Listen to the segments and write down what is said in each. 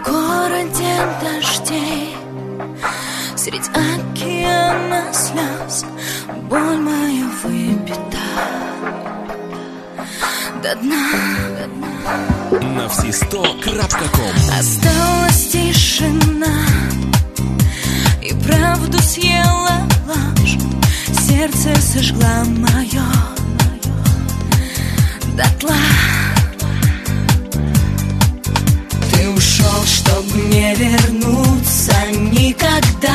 В городе дождей, средь океана слез, боль моя выпита до дна. На всесто.ком Осталась тишина, и правду съела ложь, сердце сожгла мое дотла. Ты ушел, чтоб не вернуться никогда.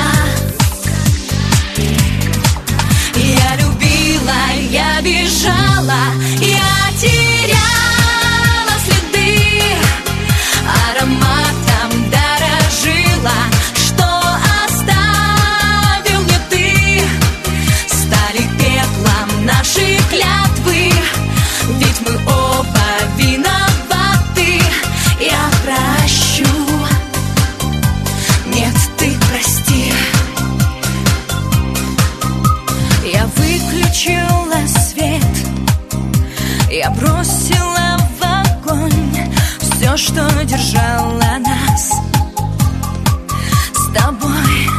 Я любила, я бежала, я теряла следы, ароматом дорожила, что оставил мне ты. Стали пеплом наши клятвы, ведь мы оба виноваты. Я прощу, нет, ты прости. Я выключила свет, я бросила в огонь все, что держало нас с тобой.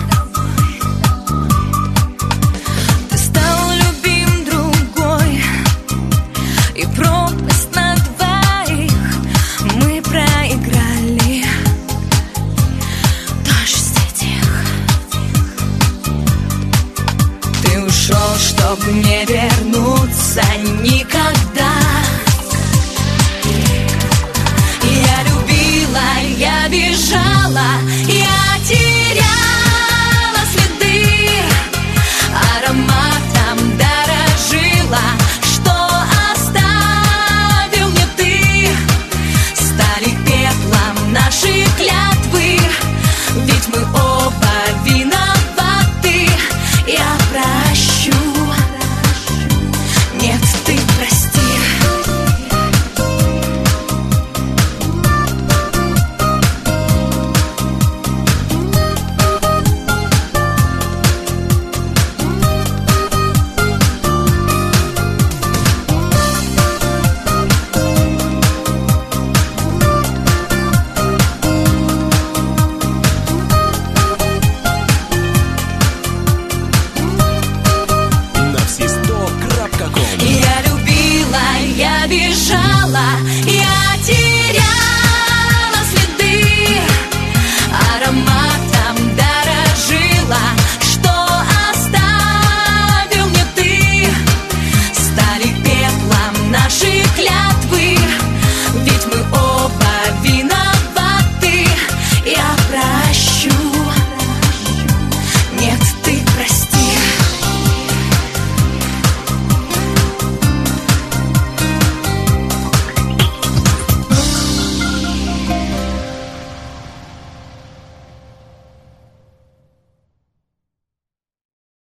Ты стал любим другой, и пропасть на двоих мы проиграли. Дождь стих. Ты ушел, чтоб не вернуться никогда. Я любила, я бежала, я теряла следы, аромат